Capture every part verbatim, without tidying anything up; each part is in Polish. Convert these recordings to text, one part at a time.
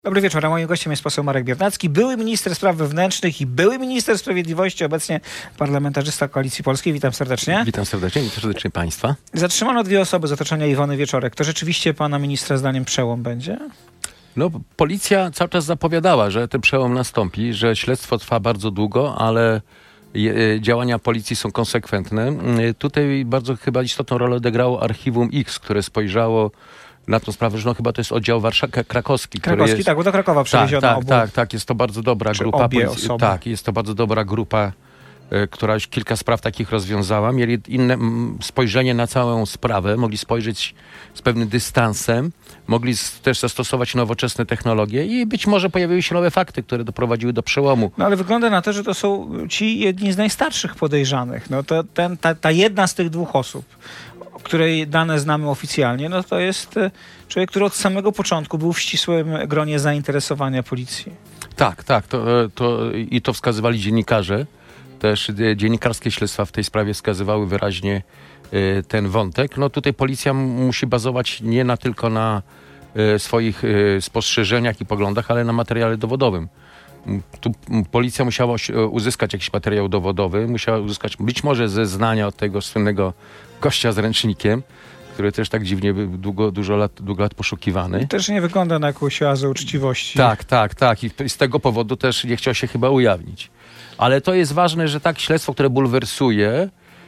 Dobry wieczór, a moim gościem jest poseł Marek Biernacki, były minister spraw wewnętrznych i były minister sprawiedliwości, obecnie parlamentarzysta Koalicji Polskiej. Witam serdecznie. Witam serdecznie, witam serdecznie państwa. Zatrzymano dwie osoby z otoczenia Iwony Wieczorek. To rzeczywiście pana ministra zdaniem przełom będzie? No, policja cały czas zapowiadała, że ten przełom nastąpi, że śledztwo trwa bardzo długo, ale je, działania policji są konsekwentne. Tutaj bardzo chyba istotną rolę odegrało Archiwum X, które spojrzało na tą sprawę, że no chyba to jest oddział Warszawa, krakowski. Krakowski, jest, tak, bo do Krakowa przewieziono tak, obu. Tak, tak, tak, jest to bardzo dobra Czy grupa. obie Policji, osoby. tak, jest to bardzo dobra grupa, y, która już kilka spraw takich rozwiązała. Mieli inne m, spojrzenie na całą sprawę, mogli spojrzeć z pewnym dystansem, mogli z, też zastosować nowoczesne technologie i być może pojawiły się nowe fakty, które doprowadziły do przełomu. No ale wygląda na to, że to są ci jedni z najstarszych podejrzanych. No to ten, ta, ta jedna z tych dwóch osób, której dane znamy oficjalnie, no to jest człowiek, który od samego początku był w ścisłym gronie zainteresowania policji. Tak, tak, to, to, i to wskazywali dziennikarze. Też dziennikarskie śledztwa w tej sprawie wskazywały wyraźnie y, ten wątek. No tutaj policja musi bazować nie na tylko na y, swoich y, spostrzeżeniach i poglądach, ale na materiale dowodowym. Tu policja musiała uzyskać jakiś materiał dowodowy, musiała uzyskać być może zeznania od tego słynnego gościa z ręcznikiem, który też tak dziwnie był długo, dużo lat, długo lat poszukiwany. I też nie wygląda na jakąś oazę uczciwości. Tak, tak, tak. I z tego powodu też nie chciał się chyba ujawnić. Ale to jest ważne, że tak śledztwo, które bulwersuje,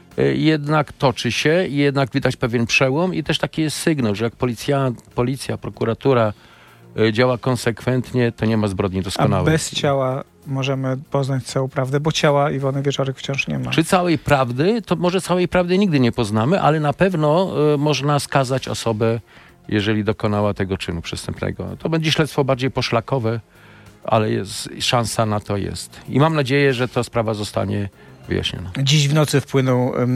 jednak toczy się i jednak widać pewien przełom i też taki jest sygnał, że jak policja, policja prokuratura działa konsekwentnie, to nie ma zbrodni doskonałej. A bez ciała możemy poznać całą prawdę, bo ciała Iwony Wieczorek wciąż nie ma. Czy całej prawdy? To może całej prawdy nigdy nie poznamy, ale na pewno y, można skazać osobę, jeżeli dokonała tego czynu przestępnego. To będzie śledztwo bardziej poszlakowe, ale jest, szansa na to jest. I mam nadzieję, że ta sprawa zostanie wyjaśniona. Dziś w nocy wpłynął y, y,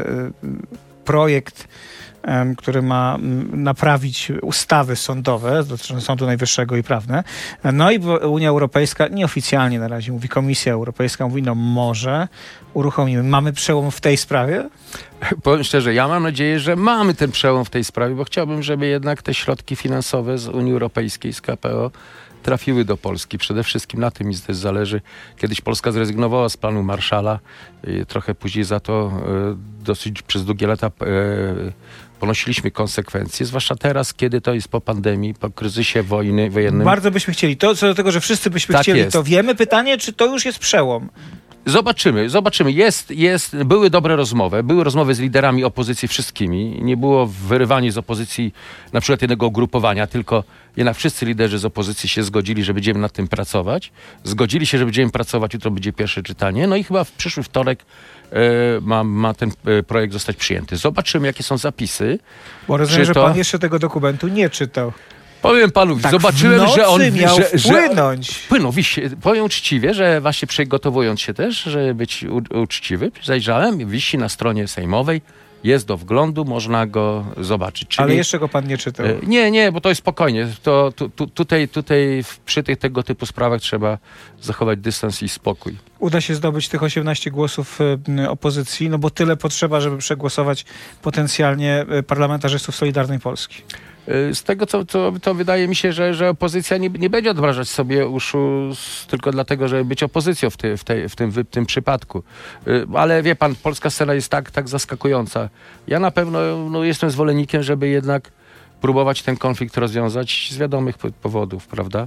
projekt, który ma naprawić ustawy sądowe dotyczące Sądu Najwyższego i prawne. No i Unia Europejska nieoficjalnie na razie mówi, Komisja Europejska mówi, no może uruchomimy. Mamy przełom w tej sprawie? Powiem szczerze, ja mam nadzieję, że mamy ten przełom w tej sprawie, bo chciałbym, żeby jednak te środki finansowe z Unii Europejskiej, z K P O trafiły do Polski. Przede wszystkim na tym mi też zależy. Kiedyś Polska zrezygnowała z planu Marshalla. Trochę później za to y, dosyć przez długie lata y, ponosiliśmy konsekwencje, zwłaszcza teraz, kiedy to jest po pandemii, po kryzysie wojny wojennym. Bardzo byśmy chcieli. To co do tego, że wszyscy byśmy tak chcieli, jest. To wiemy. Pytanie, czy to już jest przełom? Zobaczymy, zobaczymy. Jest, jest, były dobre rozmowy, były rozmowy z liderami opozycji wszystkimi. Nie było wyrywania z opozycji na przykład jednego ugrupowania, tylko jednak wszyscy liderzy z opozycji się zgodzili, że będziemy nad tym pracować. Zgodzili się, że będziemy pracować, jutro będzie pierwsze czytanie. No i chyba w przyszły wtorek e, ma, ma ten e, projekt zostać przyjęty. Zobaczymy, jakie są zapisy. Bo rozumiem, że to... pan jeszcze tego dokumentu nie czytał. Powiem panu, tak zobaczyłem, że on miał że, wpłynąć. Że, wpłynął, wiś, powiem uczciwie, że właśnie przygotowując się też, żeby być u, uczciwy, zajrzałem, wisi na stronie sejmowej, jest do wglądu, można go zobaczyć. Czyli, ale jeszcze go pan nie czytał. E, nie, nie, bo to jest spokojnie. To, tu, tu, tutaj tutaj przy tych tego typu sprawach trzeba zachować dystans i spokój. Uda się zdobyć tych osiemnaście głosów y, opozycji, no bo tyle potrzeba, żeby przegłosować potencjalnie y, parlamentarzystów Solidarnej Polski. Z tego, co, co to wydaje mi się, że, że opozycja nie, nie będzie odmrażać sobie uszu z, tylko dlatego, żeby być opozycją w, ty, w, tej, w, tym, w tym przypadku. Ale wie pan, polska scena jest tak, tak zaskakująca. Ja na pewno no, jestem zwolennikiem, żeby jednak próbować ten konflikt rozwiązać z wiadomych powodów, prawda?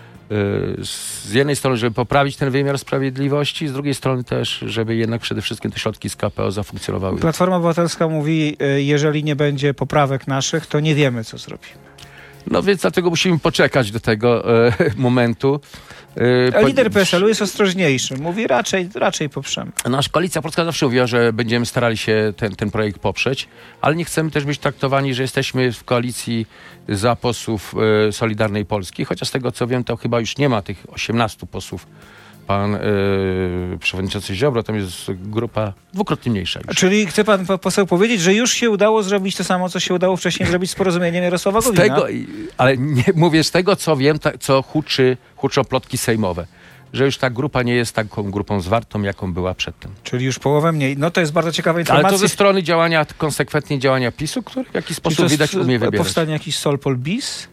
Z jednej strony, żeby poprawić ten wymiar sprawiedliwości, z drugiej strony też, żeby jednak przede wszystkim te środki z K P O zafunkcjonowały. Platforma Obywatelska mówi, jeżeli nie będzie poprawek naszych, to nie wiemy, co zrobimy. No więc dlatego musimy poczekać do tego e, momentu. E, A lider P S L u jest ostrożniejszy. Mówi, raczej, raczej poprzemy. Nasza Koalicja Polska zawsze mówiła, że będziemy starali się ten, ten projekt poprzeć, ale nie chcemy też być traktowani, że jesteśmy w koalicji za posłów e, Solidarnej Polski, chociaż z tego co wiem, to chyba już nie ma tych osiemnastu posłów. Pan e, przewodniczący Ziobro, tam jest grupa dwukrotnie mniejsza już. Czyli chce pan poseł powiedzieć, że już się udało zrobić to samo, co się udało wcześniej zrobić z porozumieniem Jarosława Gowina? Z tego, ale nie, mówię z tego, co wiem, ta, co huczy, huczą plotki sejmowe. Że już ta grupa nie jest taką grupą zwartą, jaką była przedtem. Czyli już połowę mniej. No to jest bardzo ciekawa informacja. Ale to ze strony działania, konsekwentnie działania PiSu, który w jakiś sposób widać umie wybierać. Powstanie jakiś Solpol bis?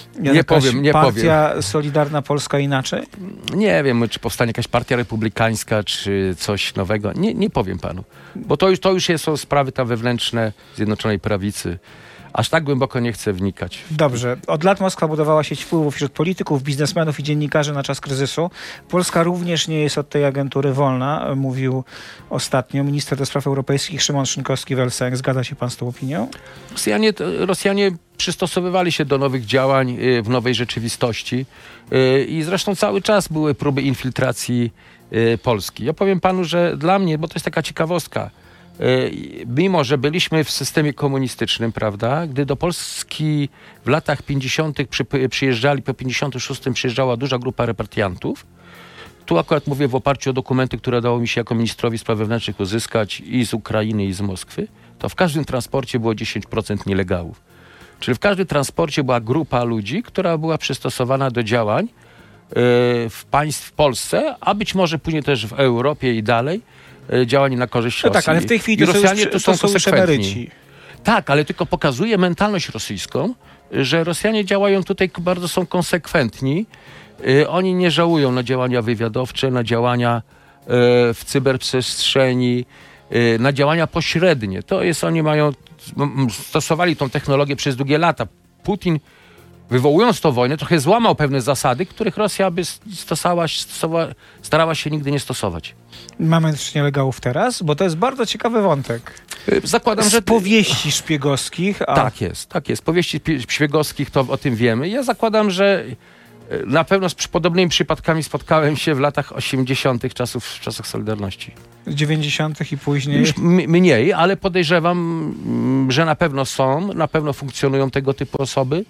Nie Jakaś powiem, nie partia powiem. Solidarna Polska inaczej? Nie wiem, czy powstanie jakaś partia republikańska, czy coś nowego. Nie, nie powiem panu. Bo to już, to już są sprawy tam wewnętrzne Zjednoczonej Prawicy. Aż tak głęboko nie chcę wnikać. Dobrze. Od lat Moskwa budowała sieć wpływów wśród polityków, biznesmenów i dziennikarzy na czas kryzysu. Polska również nie jest od tej agentury wolna, mówił ostatnio minister do spraw europejskich Szymon Szynkowski-Welsenk. Zgadza się pan z tą opinią? Rosjanie, Rosjanie przystosowywali się do nowych działań w nowej rzeczywistości i zresztą cały czas były próby infiltracji Polski. Ja powiem panu, że dla mnie, bo to jest taka ciekawostka, mimo że byliśmy w systemie komunistycznym, prawda, gdy do Polski w latach pięćdziesiątych przy, przyjeżdżali, po pięćdziesiątym szóstym przyjeżdżała duża grupa repatriantów, tu akurat mówię w oparciu o dokumenty, które dało mi się jako ministrowi spraw wewnętrznych uzyskać i z Ukrainy, i z Moskwy, to w każdym transporcie było dziesięć procent nielegalów. Czyli w każdym transporcie była grupa ludzi, która była przystosowana do działań yy, w państw w Polsce, a być może później też w Europie i dalej, działanie na korzyść No Rosji. tak, ale w tej chwili to Rosjanie są, tu to są są już emeryci. Tak, ale tylko pokazuje mentalność rosyjską, że Rosjanie działają tutaj, bardzo są konsekwentni. Yy, oni nie żałują na działania wywiadowcze, na działania yy, w cyberprzestrzeni, yy, na działania pośrednie. To jest, oni mają, stosowali tą technologię przez długie lata. Putin, wywołując tą wojnę, trochę złamał pewne zasady, których Rosja by stosowała, stosowała, starała się nigdy nie stosować. Mamy też nielegałów teraz? Bo to jest bardzo ciekawy wątek. Zakładam, Z że... powieści szpiegowskich. A... Tak jest, tak jest. Powieści szpiegowskich, to o tym wiemy. Ja zakładam, że na pewno z podobnymi przypadkami spotkałem się w latach osiemdziesiątych, czasów, w czasach Solidarności. dziewięćdziesiątych i później. Już mniej, ale podejrzewam, że na pewno są, na pewno funkcjonują tego typu osoby.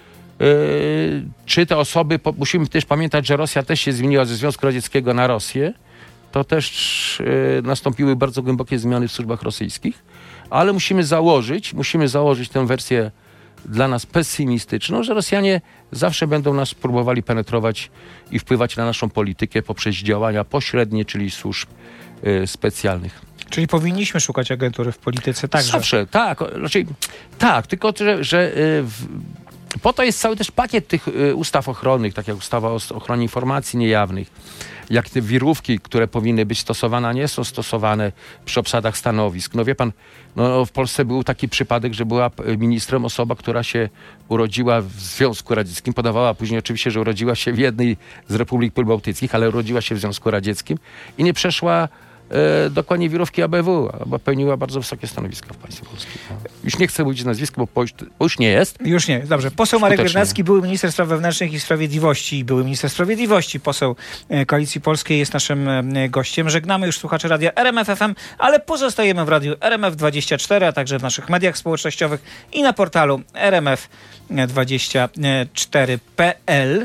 Yy, czy te osoby, po, musimy też pamiętać, że Rosja też się zmieniła ze Związku Radzieckiego na Rosję. To też yy, nastąpiły bardzo głębokie zmiany w służbach rosyjskich, ale musimy założyć, musimy założyć tę wersję dla nas pesymistyczną, że Rosjanie zawsze będą nas próbowali penetrować i wpływać na naszą politykę poprzez działania pośrednie, czyli służb yy, specjalnych. Czyli powinniśmy szukać agentury w polityce także. Zawsze, tak. Raczej, tak, tylko że, że yy, w, po to jest cały też pakiet tych y, ustaw ochronnych, tak jak ustawa o ochronie informacji niejawnych, jak te wirówki, które powinny być stosowane, a nie są stosowane przy obsadach stanowisk. No wie pan, no, w Polsce był taki przypadek, że była ministrem osoba, która się urodziła w Związku Radzieckim, podawała później oczywiście, że urodziła się w jednej z republik bałtyckich, ale urodziła się w Związku Radzieckim i nie przeszła E, dokładnie wirówki A B W, bo pełniła bardzo wysokie stanowiska w państwie polskim. No. Już nie chcę mówić nazwiska, bo, bo, już, bo już nie jest. Już nie, dobrze. Poseł Marek Biernacki, były minister spraw wewnętrznych i sprawiedliwości, były minister sprawiedliwości, poseł Koalicji Polskiej jest naszym gościem. Żegnamy już słuchaczy radia R M F F M, ale pozostajemy w radiu R M F dwadzieścia cztery, a także w naszych mediach społecznościowych i na portalu R M F dwadzieścia cztery kropka P L.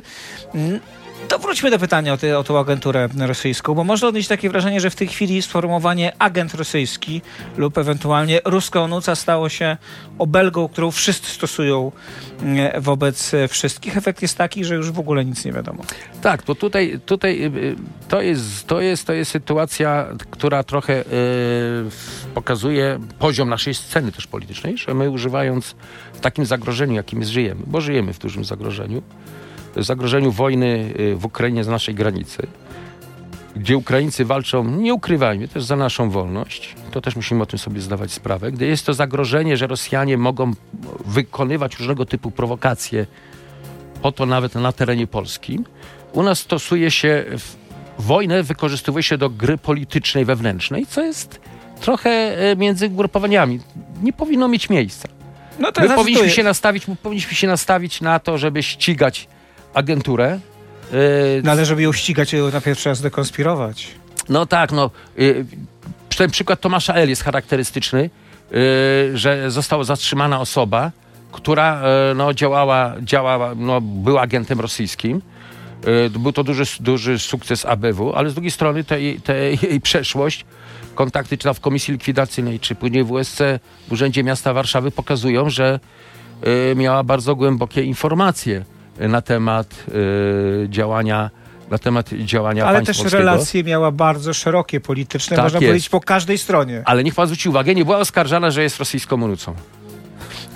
To wróćmy do pytania o, te, o tą agenturę rosyjską, bo można odnieść takie wrażenie, że w tej chwili sformułowanie agent rosyjski lub ewentualnie ruska stało się obelgą, którą wszyscy stosują wobec wszystkich. Efekt jest taki, że już w ogóle nic nie wiadomo. Tak, to tutaj, tutaj to, jest, to, jest, to jest sytuacja, która trochę yy, pokazuje poziom naszej sceny też politycznej, że my używając w takim zagrożeniu, jakim żyjemy, bo żyjemy w dużym zagrożeniu, zagrożeniu wojny w Ukrainie z naszej granicy, gdzie Ukraińcy walczą, nie ukrywajmy, też za naszą wolność, to też musimy o tym sobie zdawać sprawę, gdy jest to zagrożenie, że Rosjanie mogą wykonywać różnego typu prowokacje, po to nawet na terenie polskim, u nas stosuje się wojnę, wykorzystuje się do gry politycznej, wewnętrznej, co jest trochę między ugrupowaniami. Nie powinno mieć miejsca. No to My powinniśmy się, nastawić, powinniśmy się nastawić na to, żeby ścigać agenturę. Yy, no ale żeby ją ścigać, najpierw trzeba zdekonspirować. No tak, no. Yy, ten przykład Tomasza L. jest charakterystyczny, yy, że została zatrzymana osoba, która yy, no, działała, działała no, była agentem rosyjskim. Yy, był to duży, duży sukces A B W, ale z drugiej strony te, te jej przeszłość, kontakty czy w Komisji Likwidacyjnej, czy później w U S C, w Urzędzie Miasta Warszawy pokazują, że yy, miała bardzo głębokie informacje na temat y, działania na temat działania Ale państwa też polskiego. relacje miała bardzo szerokie, polityczne, tak można jest. powiedzieć po każdej stronie. Ale niech pan zwróci uwagę, nie była oskarżana, że jest rosyjską monucą.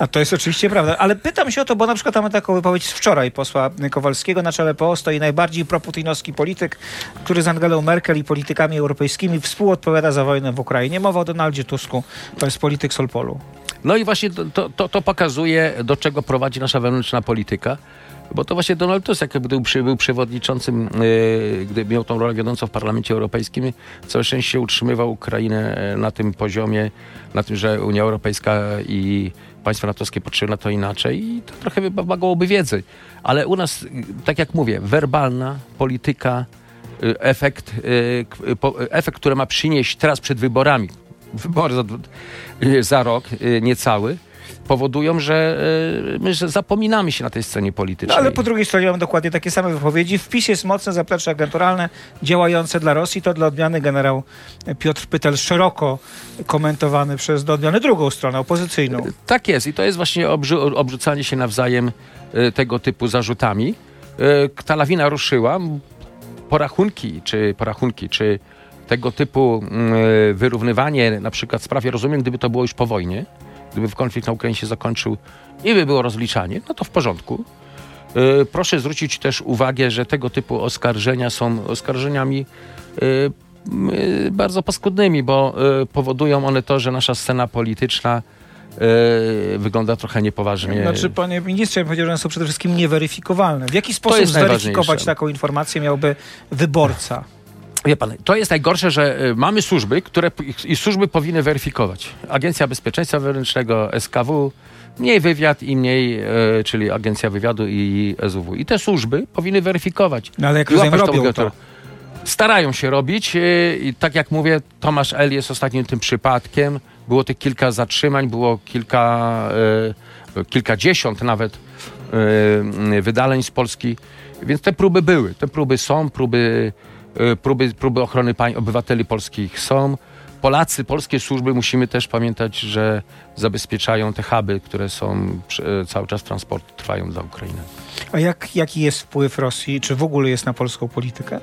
A to jest oczywiście prawda. Ale pytam się o to, bo na przykład mamy taką wypowiedź z wczoraj posła Kowalskiego. Na czele P O stoi najbardziej proputinowski polityk, który z Angelą Merkel i politykami europejskimi współodpowiada za wojnę w Ukrainie. Mowa o Donaldzie Tusku. To jest polityk Solpolu. No i właśnie to, to, to pokazuje, do czego prowadzi nasza wewnętrzna polityka. Bo to właśnie Donald Tusk, jak był, przy, był przewodniczącym, yy, gdy miał tą rolę wiodącą w Parlamencie Europejskim, całe szczęście utrzymywał Ukrainę na tym poziomie, na tym, że Unia Europejska i państwa natowskie patrzyły na to inaczej i to trochę wymagałoby wiedzy. Ale u nas, tak jak mówię, werbalna polityka, yy, efekt, yy, po, efekt, który ma przynieść teraz przed wyborami, wybory za, yy, za rok, yy, niecały, powodują, że y, my że zapominamy się na tej scenie politycznej. No, ale po drugiej stronie mam dokładnie takie same wypowiedzi. W PiS jest mocne zaplecze agenturalne działające dla Rosji. To dla odmiany generał Piotr Pytel, szeroko komentowany przez do odmiany drugą stronę, opozycyjną. Tak jest i to jest właśnie obrzu- obrzucanie się nawzajem y, tego typu zarzutami. Y, ta lawina ruszyła. Porachunki, czy porachunki, czy tego typu y, wyrównywanie na przykład sprawie, rozumiem, gdyby to było już po wojnie, gdyby konflikt na Ukrainie się zakończył i by było rozliczanie, no to w porządku. Yy, proszę zwrócić też uwagę, że tego typu oskarżenia są oskarżeniami yy, yy, bardzo paskudnymi, bo yy, powodują one to, że nasza scena polityczna yy, wygląda trochę niepoważnie. Znaczy, panie ministrze, ja bym powiedział, że one są przede wszystkim nieweryfikowalne. W jaki sposób zweryfikować taką informację miałby wyborca? Wie pan, to jest najgorsze, że y, mamy służby, które i służby powinny weryfikować. Agencja Bezpieczeństwa Wewnętrznego, S K W, mniej wywiad i mniej, y, czyli Agencja Wywiadu i S W W. I te służby powinny weryfikować. No ale jak rozumiem, robią to. Starają się robić y, i tak jak mówię, Tomasz L. jest ostatnim tym przypadkiem. Było tych kilka zatrzymań, było kilka, y, kilkadziesiąt nawet y, wydaleń z Polski. Więc te próby były. Te próby są, próby Próby, próby ochrony pań, obywateli polskich są. Polacy, polskie służby, musimy też pamiętać, że zabezpieczają te huby, które są cały czas transport trwają dla Ukrainy. A jak, jaki jest wpływ Rosji, czy w ogóle jest na polską politykę?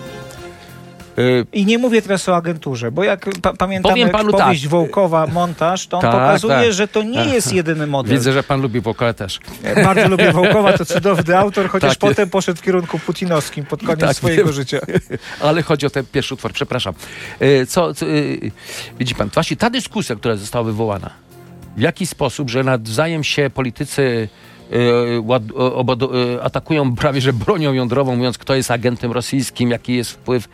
I nie mówię teraz o agenturze, bo jak pa pamiętamy powieść tak. Wołkowa, montaż, to on tak, pokazuje, tak. że to nie jest jedyny model. Widzę, że pan lubi Wołkowa też. Bardzo lubię Wołkowa, to cudowny autor, chociaż tak, potem poszedł w kierunku putinowskim pod koniec tak, swojego wiem. życia. Ale chodzi o ten pierwszy utwór, przepraszam. Co, co, widzi pan, właśnie ta dyskusja, która została wywołana, w jaki sposób, że nawzajem się politycy atakują prawie że bronią jądrową, mówiąc, kto jest agentem rosyjskim, jaki jest wpływ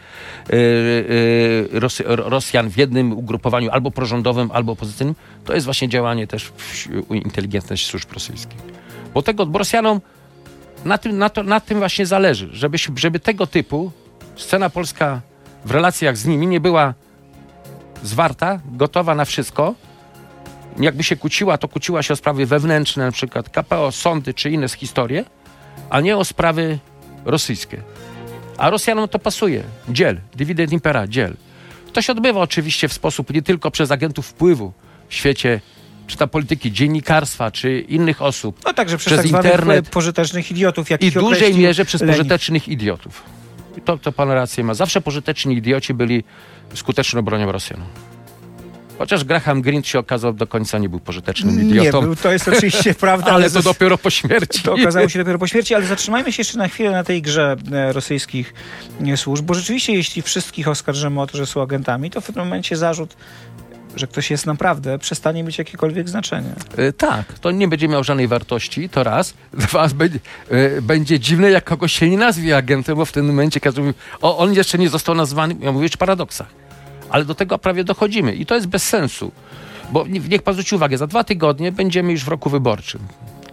Rosjan w jednym ugrupowaniu albo prorządowym, albo opozycyjnym, to jest właśnie działanie też inteligentnych służb rosyjskich. Bo tego bo Rosjanom na tym, na, to, na tym właśnie zależy, żeby, żeby tego typu scena polska w relacjach z nimi nie była zwarta, gotowa na wszystko. Jakby się kłóciła, to kłóciła się o sprawy wewnętrzne, na przykład K P O, sądy czy inne historie, a nie o sprawy rosyjskie. A Rosjanom to pasuje. Dziel, dividend impera, dziel. To się odbywa oczywiście w sposób nie tylko przez agentów wpływu w świecie, czy ta polityki, dziennikarstwa, czy innych osób. No także przez, przez tak internet. Pożytecznych idiotów. Jak I w dużej mierze przez Lenin. pożytecznych idiotów. I to, to pan rację ma. Zawsze pożyteczni idioci byli skuteczną bronią Rosjan. Chociaż Graham Greene się okazał do końca nie był pożytecznym idiotą. Nie był, to jest oczywiście prawda. ale, ale to, to dopiero po śmierci. To okazało się dopiero po śmierci, ale zatrzymajmy się jeszcze na chwilę na tej grze rosyjskich służb, bo rzeczywiście jeśli wszystkich oskarżymy o to, że są agentami, to w tym momencie zarzut, że ktoś jest naprawdę, przestanie mieć jakiekolwiek znaczenie. Yy, tak, to nie będzie miał żadnej wartości, to raz. Dwa, będzie, yy, będzie dziwne, jak kogoś się nie nazwie agentem, bo w tym momencie każdy mówi, o, on jeszcze nie został nazwany, ja mówię o paradoksach. Ale do tego prawie dochodzimy i to jest bez sensu, bo niech pan zwróci uwagę, za dwa tygodnie będziemy już w roku wyborczym.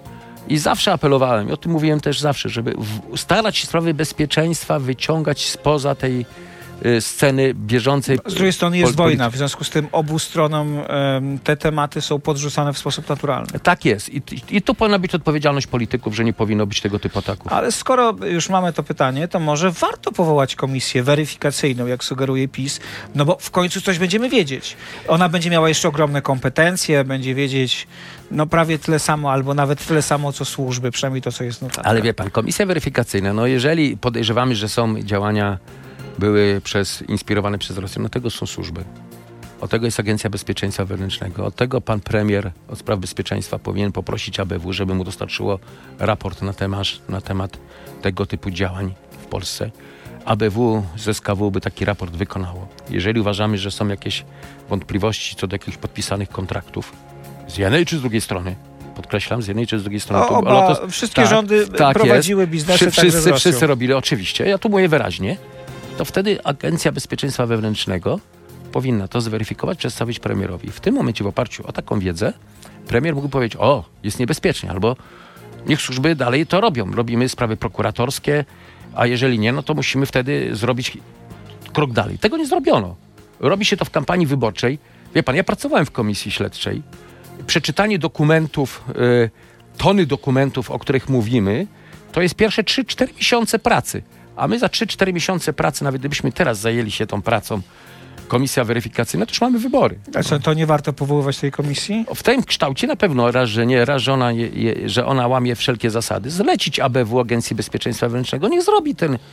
I zawsze apelowałem, i o tym mówiłem też zawsze, żeby w, starać się sprawy bezpieczeństwa wyciągać spoza tej y, sceny bieżącej. Z drugiej strony jest wojna, w związku z tym obu stronom y, te tematy są podrzucane w sposób naturalny. Tak jest. I, i, I tu powinna być odpowiedzialność polityków, że nie powinno być tego typu ataków. Ale skoro już mamy to pytanie, to może warto powołać komisję weryfikacyjną, jak sugeruje PiS, no bo w końcu coś będziemy wiedzieć. Ona będzie miała jeszcze ogromne kompetencje, będzie wiedzieć no prawie tyle samo, albo nawet tyle samo, co służby, przynajmniej to, co jest notatne. Ale wie pan, komisja weryfikacyjna, no jeżeli podejrzewamy, że są działania były przez, inspirowane przez Rosję, no tego są służby. Od tego jest Agencja Bezpieczeństwa Wewnętrznego. Od tego pan premier od spraw bezpieczeństwa powinien poprosić A B W, żeby mu dostarczyło raport na temat, na temat tego typu działań w Polsce. A B W z S K W by taki raport wykonało. Jeżeli uważamy, że są jakieś wątpliwości co do jakichś podpisanych kontraktów z jednej czy z drugiej strony, podkreślam, z jednej czy z drugiej strony. O, oba, Lotos, wszystkie tak, rządy tak prowadziły jest. biznesy Wszy, także wszyscy, z Rosją. wszyscy robili, oczywiście. Ja tu mówię wyraźnie. To wtedy Agencja Bezpieczeństwa Wewnętrznego powinna to zweryfikować, przedstawić premierowi. W tym momencie w oparciu o taką wiedzę premier mógł powiedzieć, o, jest niebezpiecznie, albo niech służby dalej to robią. Robimy sprawy prokuratorskie, a jeżeli nie, no to musimy wtedy zrobić krok dalej. Tego nie zrobiono. Robi się to w kampanii wyborczej. Wie pan, ja pracowałem w komisji śledczej. Przeczytanie dokumentów, y, tony dokumentów, o których mówimy, to jest pierwsze trzy cztery miesiące pracy. A my za trzy cztery miesiące pracy, nawet gdybyśmy teraz zajęli się tą pracą, komisja weryfikacyjna, to już mamy wybory. A co, to nie warto powoływać tej komisji? W tym kształcie na pewno raz, że nie, raz, że ona, je, je, że ona łamie wszelkie zasady. Zlecić A B W, Agencji Bezpieczeństwa Wewnętrznego, niech zrobi ten y,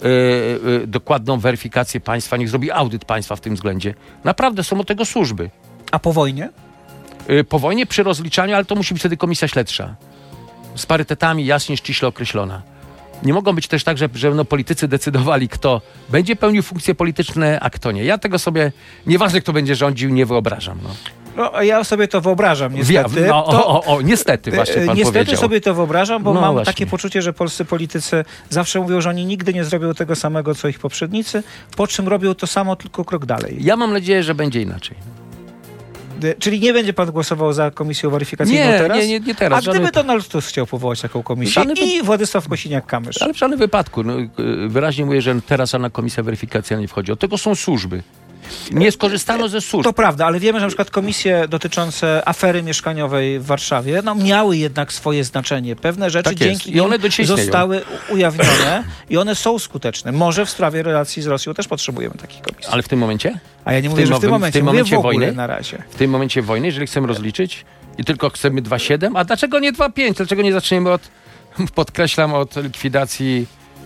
y, dokładną weryfikację państwa, niech zrobi audyt państwa w tym względzie. Naprawdę są od tego służby. A po wojnie? Y, po wojnie przy rozliczaniu, ale to musi być wtedy komisja śledcza. Z parytetami jasnie, ściśle określona. Nie mogą być też tak, że, że no, politycy decydowali, kto będzie pełnił funkcje polityczne, a kto nie. Ja tego sobie, nieważne kto będzie rządził, nie wyobrażam. No, no ja sobie to wyobrażam, niestety. Wia- no, to, o, o, o, niestety właśnie pan niestety powiedział. sobie to wyobrażam, bo No mam właśnie. takie poczucie, że polscy politycy zawsze mówią, że oni nigdy nie zrobią tego samego, co ich poprzednicy, po czym robią to samo, tylko krok dalej. Ja mam nadzieję, że będzie inaczej. Czyli nie będzie pan głosował za komisją weryfikacyjną Nie, teraz? nie, nie, nie teraz. A gdyby Żadnych- Donald Tusk chciał powołać taką komisję Żadnych- i Władysław Kosiniak-Kamysz? Ale w żadnym wypadku. No, y, wyraźnie mówię, że teraz żadna komisja weryfikacyjna nie wchodzi. Od tego są służby. Nie skorzystano ze służb. To prawda, ale wiemy, że na przykład komisje dotyczące afery mieszkaniowej w Warszawie no, miały jednak swoje znaczenie. Pewne rzeczy Tak jest. dzięki I one nim do dzisiaj istnieją. zostały u- ujawnione i one są skuteczne. Może w sprawie relacji z Rosją też potrzebujemy takich komisji. Ale w tym momencie? A ja nie w mówię, tym że w tym nowym- w momencie, tym mówię momencie w ogóle wojny? na razie. W tym momencie wojny, jeżeli chcemy rozliczyć i tylko chcemy dwa przecinek siedem, a dlaczego nie dwa przecinek pięć? Dlaczego nie zaczniemy od, podkreślam, od likwidacji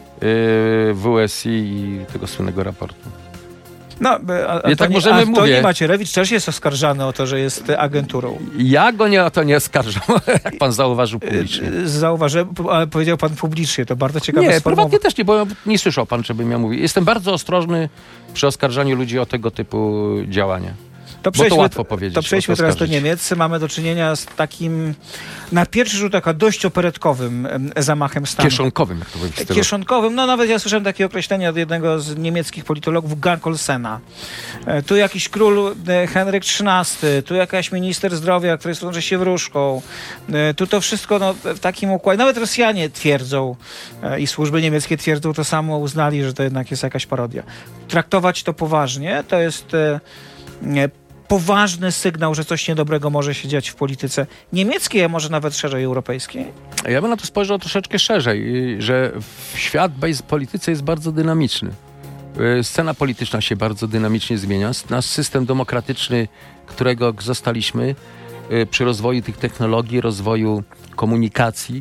yy, W S I i tego słynnego raportu? No, a, tak Antoni, możemy Antoni mówię. Macierewicz też jest oskarżany o to, że jest agenturą. Ja go nie o to nie oskarżam, jak pan zauważył publicznie. Zauważyłem, ale powiedział pan publicznie, to bardzo ciekawe Nie, sformułowanie. prywatnie też nie, bo nie słyszał pan, żebym ja mówił. Jestem bardzo ostrożny przy oskarżaniu ludzi o tego typu działania. To Bo to przejdźmy, łatwo powiedzieć. to przejdźmy łatwo teraz do oskarżyć. Niemiec. Mamy do czynienia z takim, na pierwszy rzut oka, dość operetkowym em, zamachem stanu. Kieszonkowym, jak to powiedzieć w stylu. Kieszonkowym. No nawet ja słyszałem takie określenie od jednego z niemieckich politologów, Gang Olsena. E, Tu jakiś król e, Henryk trzynasty, tu jakaś minister zdrowia, która sączy się wróżką. E, Tu to wszystko no, w takim układzie. Nawet Rosjanie twierdzą e, i służby niemieckie twierdzą to samo, uznali, że to jednak jest jakaś parodia. Traktować to poważnie to jest e, e, poważny sygnał, że coś niedobrego może się dziać w polityce niemieckiej, a może nawet szerzej europejskiej. Ja bym na to spojrzał troszeczkę szerzej, y, że w świat w polityce jest bardzo dynamiczny. Y, Scena polityczna się bardzo dynamicznie zmienia. Nasz system demokratyczny, którego zostaliśmy y, przy rozwoju tych technologii, rozwoju komunikacji,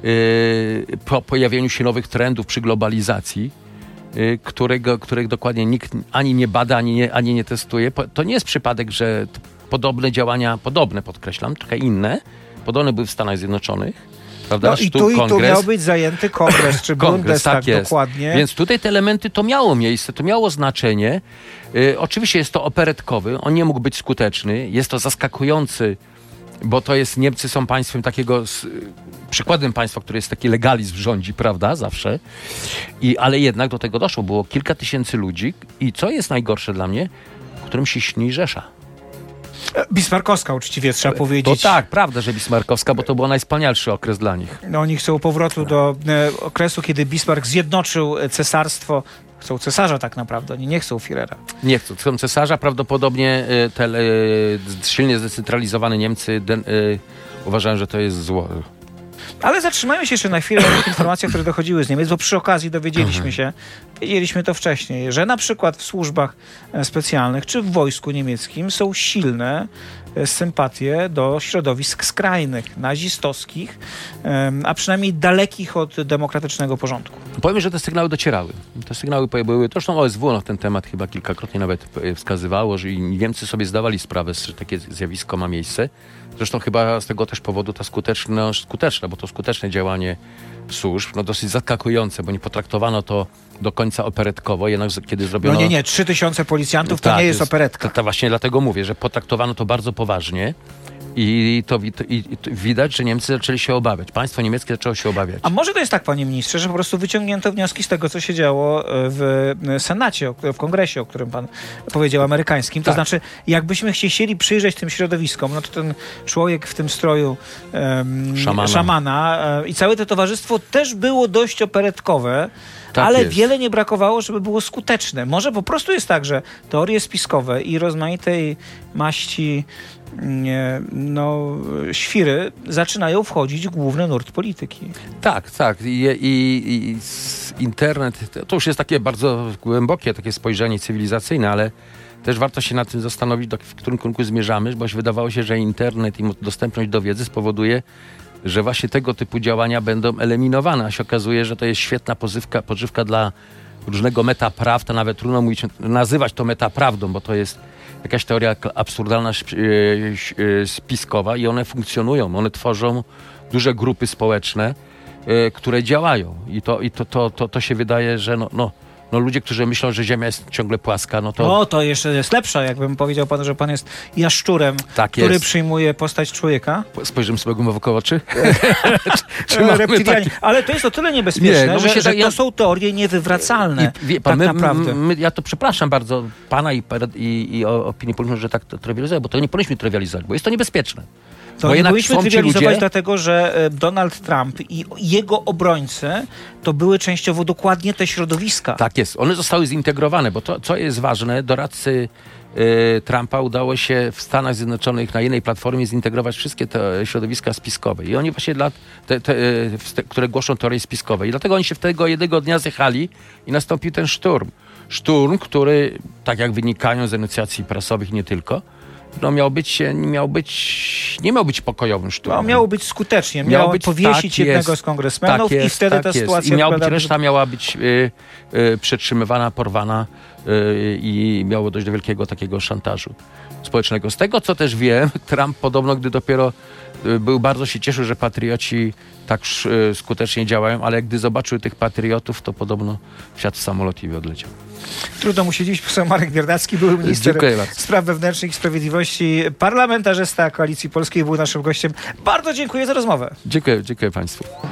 y, po pojawieniu się nowych trendów przy globalizacji, y, którego, których dokładnie nikt ani nie bada, ani nie, ani nie testuje. Po- To nie jest przypadek, że t- podobne działania, podobne podkreślam, trochę inne, podobne były w Stanach Zjednoczonych. Prawda? No i Sztuk, tu, i tu kongres. miał być zajęty kongres, czy Kongres, Bundestag tak jest. dokładnie. Więc tutaj te elementy, to miało miejsce, to miało znaczenie. Y, oczywiście jest to operetkowy, on nie mógł być skuteczny. Jest to zaskakujący, bo to jest, Niemcy są państwem takiego, s- przykładem państwa, które jest taki legalizm rządzi, prawda, zawsze. I, ale jednak do tego doszło. Było kilka tysięcy ludzi i co jest najgorsze dla mnie, którym się śni Rzesza. Bismarckowska uczciwie trzeba To powiedzieć. tak, prawda, że Bismarckowska, bo to był najwspanialszy okres dla nich. No, oni chcą powrotu do e, okresu, kiedy Bismarck zjednoczył e, cesarstwo. Chcą cesarza tak naprawdę, oni nie chcą Führera. Nie chcą. Chcą cesarza. Prawdopodobnie y, te y, silnie zdecentralizowane Niemcy den, y, uważają, że to jest zło. Ale zatrzymajmy się jeszcze na chwilę na tych informacjach, które dochodziły z Niemiec, bo przy okazji dowiedzieliśmy się, wiedzieliśmy to wcześniej, że na przykład w służbach specjalnych czy w wojsku niemieckim są silne sympatie do środowisk skrajnych, nazistowskich, a przynajmniej dalekich od demokratycznego porządku. Powiem, że te sygnały docierały. Te sygnały były, zresztą O S W na ten temat chyba kilkakrotnie nawet wskazywało, że i Niemcy sobie zdawali sprawę, że takie zjawisko ma miejsce. Zresztą chyba z tego też powodu ta skuteczność, skuteczne, bo to skuteczne działanie służb, no dosyć zaskakujące, bo nie potraktowano to do końca operetkowo, jednak kiedy zrobiono... No nie, nie, trzy tysiące policjantów to tak, nie jest operetka. To, to właśnie dlatego mówię, że potraktowano to bardzo poważnie i to, i, i to widać, że Niemcy zaczęli się obawiać. Państwo niemieckie zaczęło się obawiać. A może to jest tak, panie ministrze, że po prostu wyciągnięto wnioski z tego, co się działo w Senacie, w Kongresie, o którym pan powiedział, amerykańskim. To tak. znaczy, jakbyśmy chcieli przyjrzeć tym środowiskom, no to ten człowiek w tym stroju um, szamana, szamana um, i całe to towarzystwo też było dość operetkowe, tak ale jest. Wiele nie brakowało, żeby było skuteczne. Może po prostu jest tak, że teorie spiskowe i rozmaitej maści nie, no, świry zaczynają wchodzić w główny nurt polityki. Tak, tak. I, i, i internet, to już jest takie bardzo głębokie takie spojrzenie cywilizacyjne, ale też warto się nad tym zastanowić, w którym kierunku zmierzamy, bo wydawało się, że internet i dostępność do wiedzy spowoduje, że właśnie tego typu działania będą eliminowane, a się okazuje, że to jest świetna pożywka, pożywka dla różnego metaprawd, a nawet trudno mówić, nazywać to metaprawdą, bo to jest jakaś teoria absurdalna, spiskowa i one funkcjonują, one tworzą duże grupy społeczne, które działają i to, i to, to, to, to się wydaje, że no, no, no ludzie, którzy myślą, że Ziemia jest ciągle płaska, no to... No to jeszcze jest lepsza, jakbym powiedział panu, że pan jest jaszczurem, tak który jest. Przyjmuje postać człowieka. Spojrzymy sobie głęboko w oczy. Reptilianie. Tak... Ale to jest o tyle niebezpieczne, nie, no że, że tak, to ja... są teorie niewywracalne. I, wie, pan, tak my, naprawdę. My, ja to przepraszam bardzo pana i, i, i opinię publiczną, że tak to trywializuję, bo to nie powinniśmy trywializować, bo jest to niebezpieczne. To bo nie powinniśmy trywializować ludzie... dlatego, że Donald Trump i jego obrońcy to były częściowo dokładnie te środowiska. Tak jest. One zostały zintegrowane, bo to, co jest ważne, doradcy y, Trumpa udało się w Stanach Zjednoczonych na jednej platformie zintegrować wszystkie te środowiska spiskowe. I oni właśnie, dla te, te, te, które głoszą teorie spiskowe. I dlatego oni się w tego jednego dnia zjechali i nastąpił ten szturm. Szturm, który, tak jak wynikają z enuncjacji prasowych, nie tylko, no miał być, miał być, nie miał być pokojowym szturmem. No, miało być skutecznie. Miał, miał być, powiesić tak jednego jest, z kongresmenów tak jest, i wtedy tak ta jest. sytuacja... I miał być, reszta miała być y, y, przetrzymywana, porwana y, i miało dojść do wielkiego takiego szantażu społecznego. Z tego, co też wiem, Trump podobno, gdy dopiero y, był, bardzo się cieszył, że patrioci tak y, skutecznie działają, ale gdy zobaczył tych patriotów, to podobno wsiadł w samolot i odleciał. Trudno mu się dziś. Poseł Marek Biernacki, były minister spraw wewnętrznych i sprawiedliwości, parlamentarzysta Koalicji Polskiej, był naszym gościem. Bardzo dziękuję za rozmowę. Dziękuję, dziękuję państwu.